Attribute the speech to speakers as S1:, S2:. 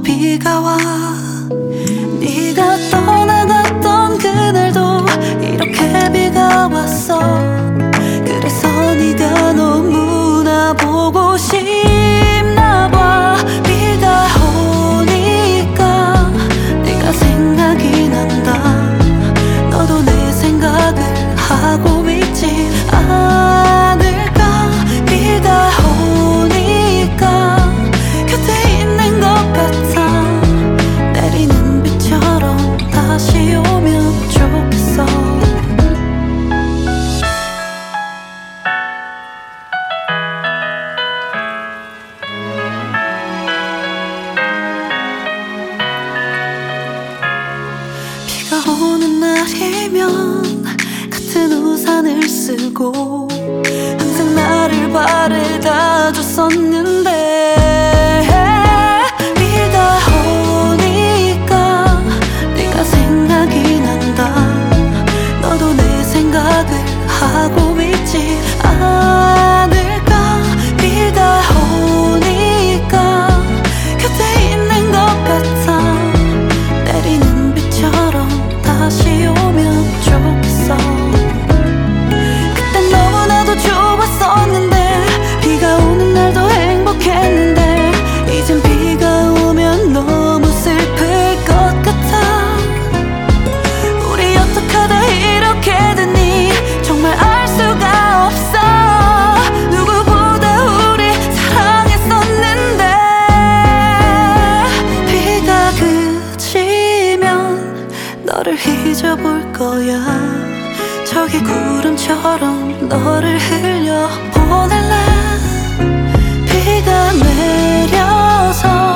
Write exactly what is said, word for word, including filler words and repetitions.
S1: 비가 와. 네가 떠나갔던 그날도 이렇게 비가 왔어. 그래서 네가 너무나 보고 싶나 봐. 비가 오니까 네가 생각이 난다. 너도 내 생각을 하고 있지 않을까. 비가 오니까 곁에 있는 것 같아. 내리는 비처럼 다시 오면 좋겠어. 비가 오는 날이면 같은 우산을 쓰고 항상 나를 바래다 줬었는데 비가 오니까 네가 생각이 난다. 너도 내 생각을 하고 있지 않을까. 비가 오니까 곁에 있는 것 같아. 내리는 비처럼 다시 오면 좋겠어. 그땐 너무나도 좋았었는데 비가 오는 날도 행복했는데 이젠 비가 오면 너무 슬플 것 같아. 우리 어떡하다 이렇게 됐니. 정말 알 수가 없어. 누구보다 우리 사랑했었는데 비가 그치면 너를 잊어볼 거야. 저기 구름처럼 너를 흘려보낼래. 비가 내려서